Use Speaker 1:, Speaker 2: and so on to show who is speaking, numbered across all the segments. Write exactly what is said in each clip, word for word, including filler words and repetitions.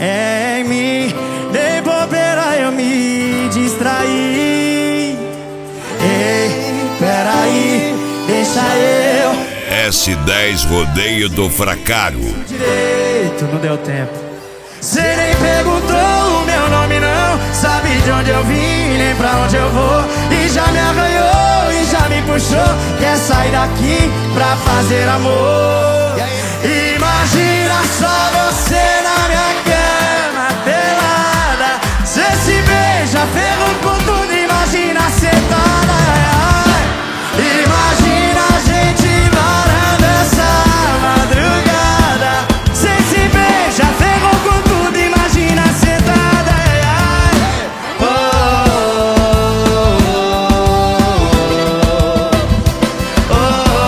Speaker 1: em mim. De bobeira eu me distraí. Ei, peraí, deixa eu.
Speaker 2: S dez Rodeio do Fracaro.
Speaker 1: Direito, não deu tempo. Cê nem perguntou o meu nome não, sabe de onde eu vim, nem pra onde eu vou. E já me arranhou, e já me puxou. Quer sair daqui pra fazer amor. Imagina só você na minha cama pelada. Cê se beija, ferro com tudo, imagina sentada. Imagina a gente varando essa madrugada. Cê se beija, ferro com tudo, imagina sentada. Oh, oh, oh,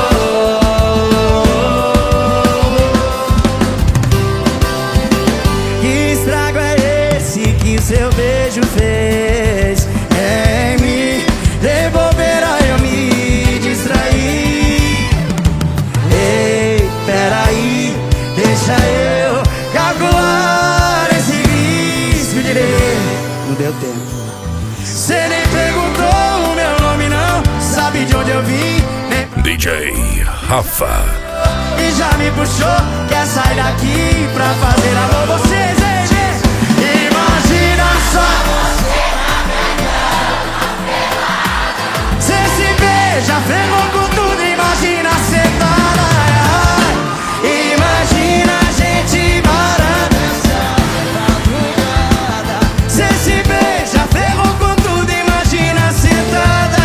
Speaker 1: oh. Que estrago é esse que o seu beijo fez em mim? De bobeira eu me distraí. Ei, peraí, deixa eu calcular esse risco direito. Não deu tempo. Cê nem perguntou o meu nome não, sabe de onde eu vim, nem...
Speaker 2: D J Rafa.
Speaker 1: E já me puxou, quer sair daqui pra fazer amor. Vocês, ei, gente, imagina só. Cê se beija, ferrou com tudo, imagina sentada. Imagina a gente varando essa madrugada. Cê se beija, ferrou com tudo, imagina sentada.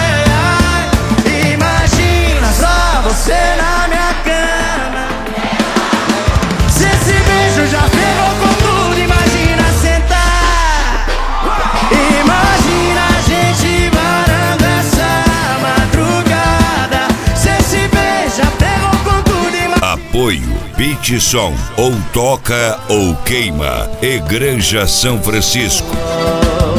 Speaker 1: Imagina só você na minha cama. Cê se beija, já ferrou com tudo, imagina sentar. Imagina a gente varando essa madrugada. Cê se beija, ferrou com tudo, imagina.
Speaker 2: Apoio Beat Som, ou toca ou queima. Igreja São Francisco.